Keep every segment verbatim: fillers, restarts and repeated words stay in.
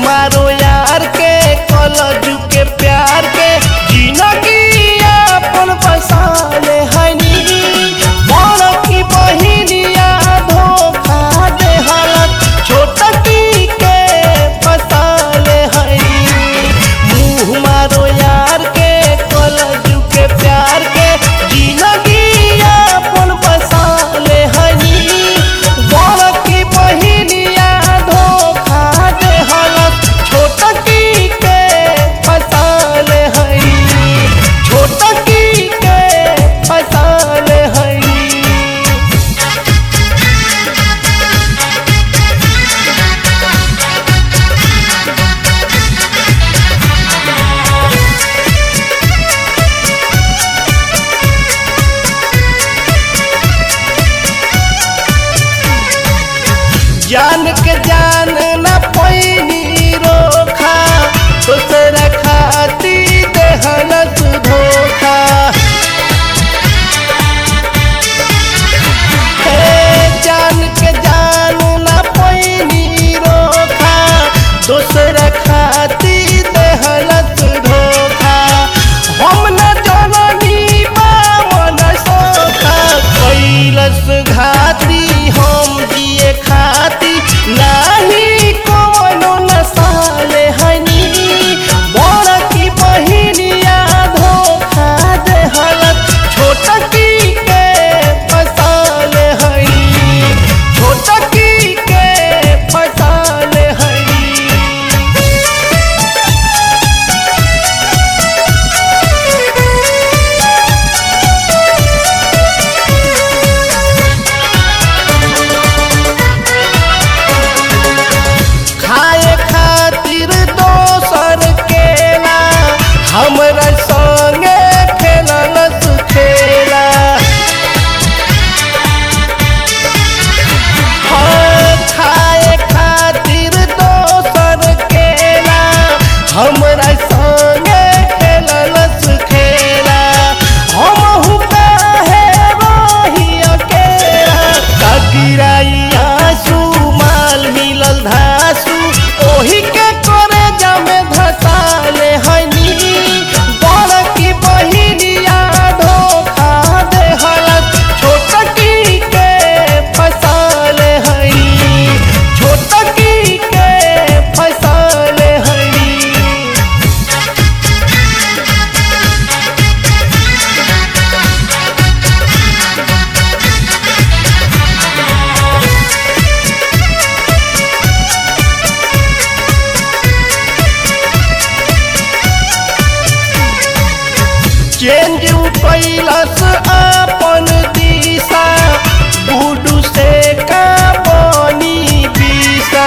मारो यार के कलजू के प्यार के जिंदगी अपन बसाले हनी बड़ की बहिनिया धोखा दे हालत छोटकी के फसाले हनी मुँह मारो यार के कलजू के प्यार के जिंदगी अपन बसाले हनी बड़ की बहिनिया धोखा दे हालत छोटकी के फसाले हनी छोटकी के फसाले हनी। जान के जान न पैनी रोखा दूसरा खाती देहलस धोखा जान के जान न पैनी रोखा दूसरा खाती देहलस धोखा हम न जननी बावन सोखा कैलस घाती हम जिए खाती नाही कोनो नसाले हनी बड़ की बहिनिया धोखा दे हालत छोटकी के फसाले हनी छोटकी के फसाले हनी। खाए खातिर दोसर केला हमरा संगे खेललस खेला हाँ खाए खातिर दोसर केला हमरा संगे खेललस खेला हमहु काहे रही अकेला कगिराई आंसू माल मिलल धासु ओही के करे जामे धसाले हनी बड़ की बहिनिया धोखा दे हालत छोटकी के फसाले हनी छोटकी के फसाले हनी। चेंज कैलस अपन दिशा गुडू से का बनी दिशा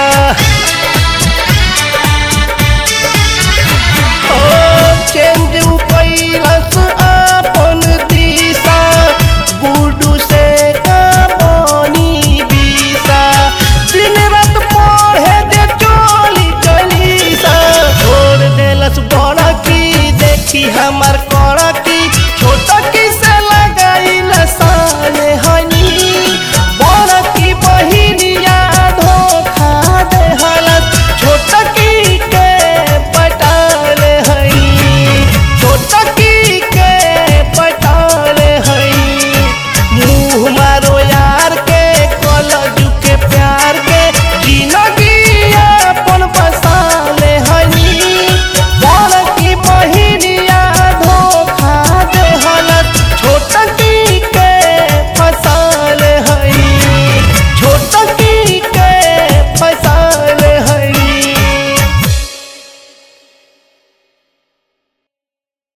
चेंज कैलस अपन दिशा गुडू से का बनी दिशा दिन रात पढ़े दे चोली चलीसा छोड़ देलस बड़ की देखी हमार कड़की छोटकी से लगाइल साले हनी बड़ की बहिनिया धोखा दे हालत छोटकी के पटाले हनी छोटकी के पटाले हनी मुँह मारो यार के कलजू के प्यार के जिंदगी अपन बसाले हनी बड़ की बहिनिया धोखा दे हालत छोटकी के फसाले हनी छोटकी